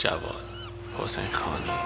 جواد حسین خانی.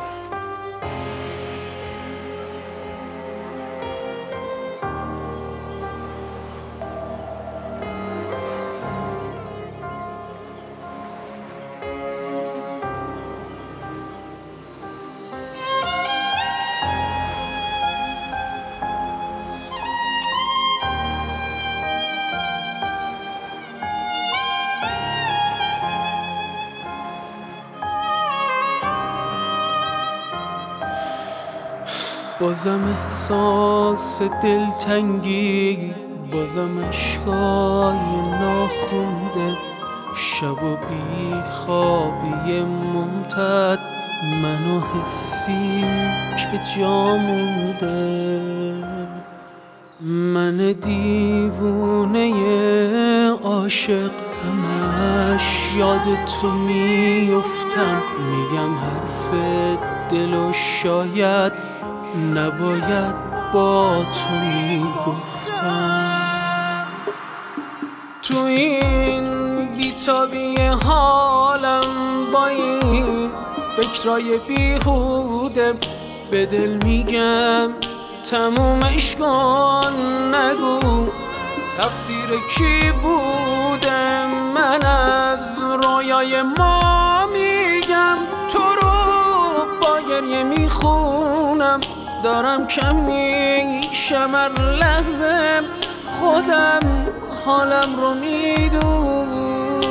بازم احساس دلتنگی، بازم عشقای ناخونده، شب و بی خوابی ممتد، من و حسی که جا مونده. من دیوونه عاشق همش یاد تو میفتم، میگم حرف دل و شاید نباید با تو میگفتم. تو این بیتابی حالم با این فکرای بیهوده، به دل میگم تمومش کن، نگو تقصیر کی بوده. من از رویای ما میگم تو رو با گریه میخونم، دارم کم میشم هر لحظه، خودم حالم رو میدونم.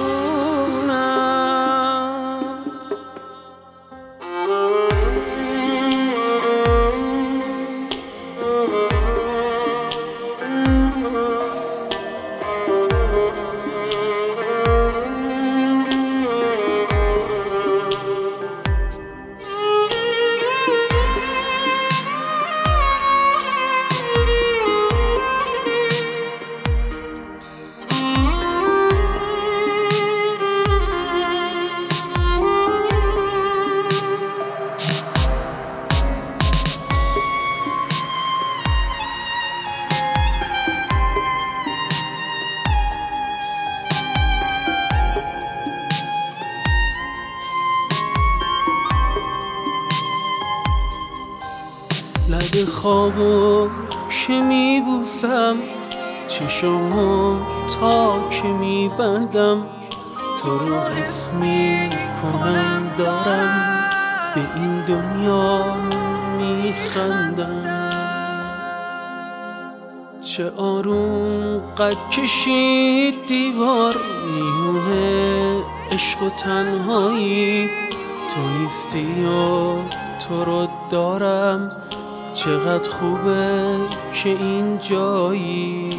لب خوابو که میبوسم، چشمو تا که میبندم، تو رو حس میکنم دارم به این دنیا میخندم. چه آروم قد کشید دیوار میونه عشق و تنهایی، تو نیستی و تو رو دارم، چقدر خوبه که این جایی.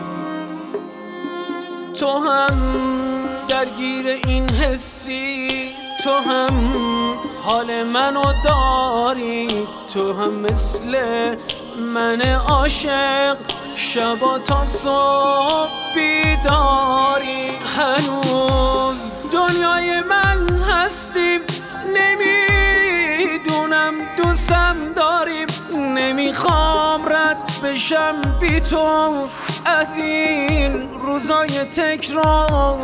تو هم درگیر این حسی، تو هم حال منو داری، تو هم مثل من عاشق شبا تا صبح بیداری. هنوز دنیای من هستیم، نمیدونم دوستم داریم، نمیخوام رد بشم بی تو از این روزای تکراری.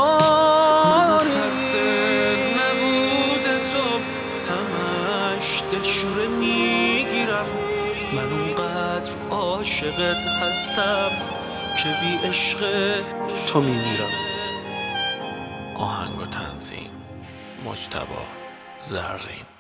ترس نبود تو همش دلشوره میگیرم، من اونقدر عاشقت هستم که بی عشق تو میمیرم. آهنگ و تنظیم مجتبی زرین.